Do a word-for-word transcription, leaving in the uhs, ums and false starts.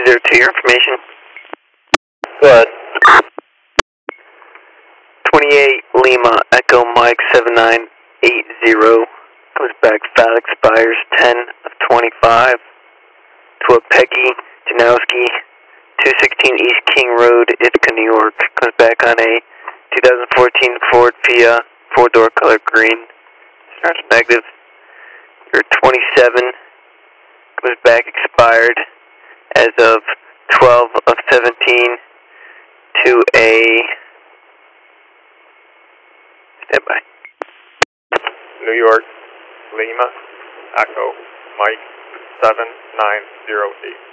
zero two, your information. Go ahead. twenty-eight Lima Echo Mike seven nine eight zero. Comes back, fat expires ten of twenty-five. To a Peggy Janowski, two sixteen East King Road, Ithaca, New York. Comes back on a two thousand fourteen Ford Fiat, four-door color green. Starts negative. You're twenty-seven. Comes back expired as of twelve of seventeen to a standby. New York, Lima, Echo, Mike, seven nine zero eight.